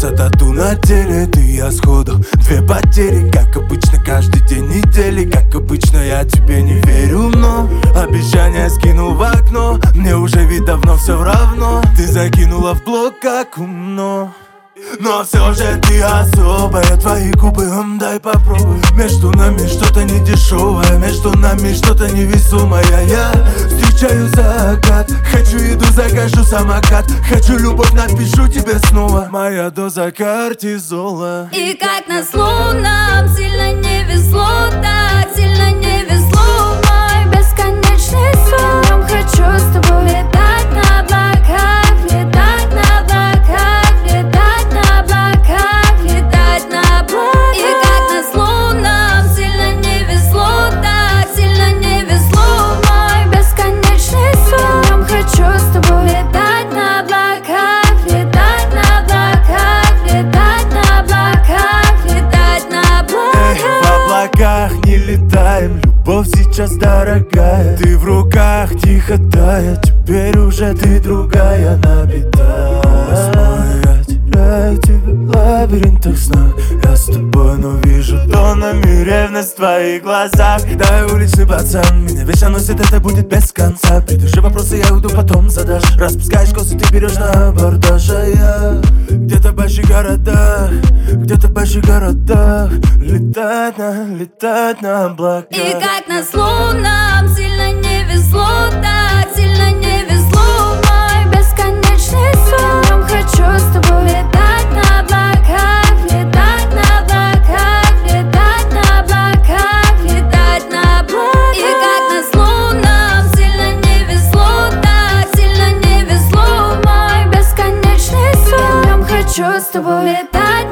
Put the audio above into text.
Останется тату на теле, ты и я сходу. Две потери, как обычно, каждый день недели. Как обычно, я тебе не верю, но обещание скинул в окно. Мне уже ведь давно все равно. Ты закинула в блог, как умно. Но все же ты особая, твои губы, дай попробуй. Между нами что-то не дешевое, между нами что-то невесомое. Я встречаю закат, хочу еду, закажу самокат. Хочу любовь, напишу тебе снова. Моя доза кортизола. И как назло нам сильно не везло, так сильно не везло. Мой бесконечный сон, хочу с тобой летать на облаках, летать на облаках, летать на облаках, летать на облаках. И как назло нам сильно не везло, так сильно не везло. Мой бесконечный сон, хочу с тобой летать на облаках, летать на облаках, летать на облаках, летать на облаках. В облаках не летаем, любовь сейчас дорогая. Ты в руках тихо тая, теперь уже ты другая. Я теряю тебя в лабиринтах снах. Я с тобой, но вижу тоннами ревность в твоих глазах. Да, я уличный пацан, меня вечно носит, это будет без конца. Придуши вопросы, я уйду, потом задашь. Распускаешь косы, ты берешь на абордаж. А я где-то в больших городах, где-то в больших городах. Летать на облаках. И как назло нам сильно не везло, так сильно не везло. Мой бесконечный сон, хочу с тобой летать на облаках, летать на облаках, летать на облаках, летать на облаках. И как назло нам сильно не везло, так сильно не везло. Мой бесконечный сон, хочу с тобой летать